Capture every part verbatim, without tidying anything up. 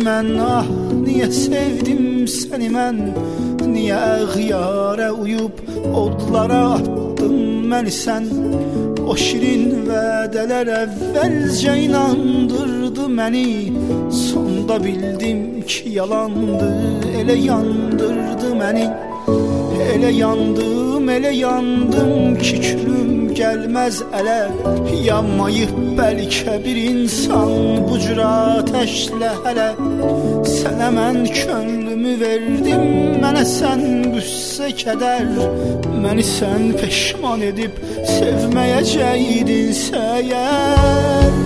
mən, ah, niyə sevdim səni mən? Niyə əğyarə uyub odlara attın məni sən? O şirin vədələr əvvəlcə inandırdı məni, sonda bildim ki yalandı, elə yandırdı məni. Elə yandım, elə yandım ki külüm gəlməz ələ. Yanmayıb bəlkə bir insan bu cür atəşlə hələ. Sənə mən könlümü verdim, mənə sən qüssə kədər. Məni sən peşman edib sevməyəcəydinsə əgər.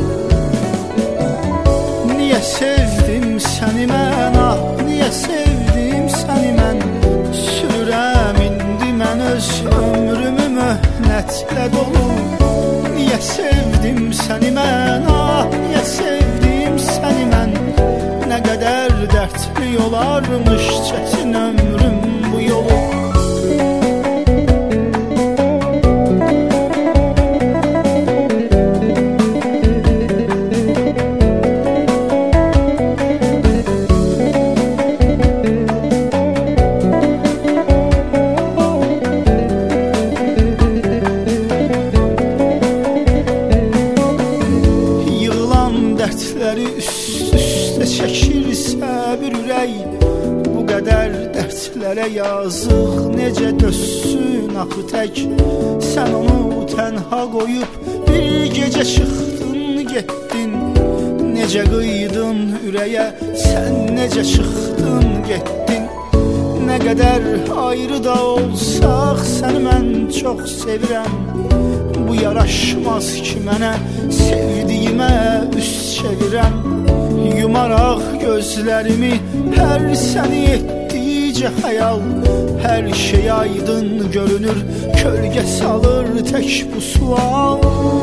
Niyə sevdim səni mən, ah, niyə sevdim səni mən? Sürürəm indi mən öz ömrümü möhnətlə dolu. Niyə sevdim səni mən, ah, niyə sevdim səni mən? Nə qədər dərdli olarmış çətin ömrüm bu yolu. Dərdləri üst-üstə çəkirsə bir ürək, bu qədər dərdlərə yazıq necə dözsün axı tək? Sən onu tənha qoyub bir gecə çıxdın getdin. Necə qıydın ürəyə, sən necə çıxdın getdin? Nə qədər ayrı da olsaq səni mən çox sevirəm. Bu yaraşmaz ki mənə, sevdiyimə üst çevirəm. Yumaraq gözlərimi hər səni etdikcə xəyal. Hər şey aydın görünür, kölgə salır tək bu sual.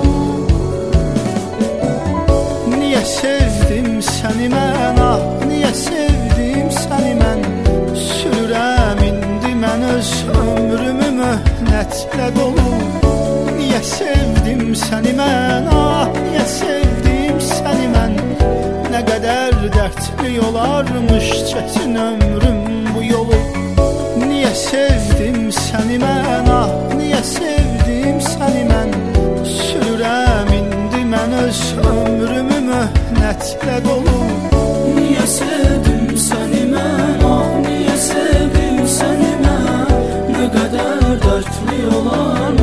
Niyə sevdim səni mən, ah, niyə sevdim səni mən? Sürürəm indi mən öz ömrümü möhnətlə dolu. Niyə sevdim səni mən, ah, niyə sevdim səni mən? Nə qədər dərdli olarmış çətin ömrüm bu yolu. Niyə sevdim səni mən, ah, niyə sevdim səni mən? Sürürəm indi mən öz ömrümü möhnətlə dolu. Niyə sevdim səni mən, ah, niyə sevdim səni mən? Nə qədər dərdli olarmış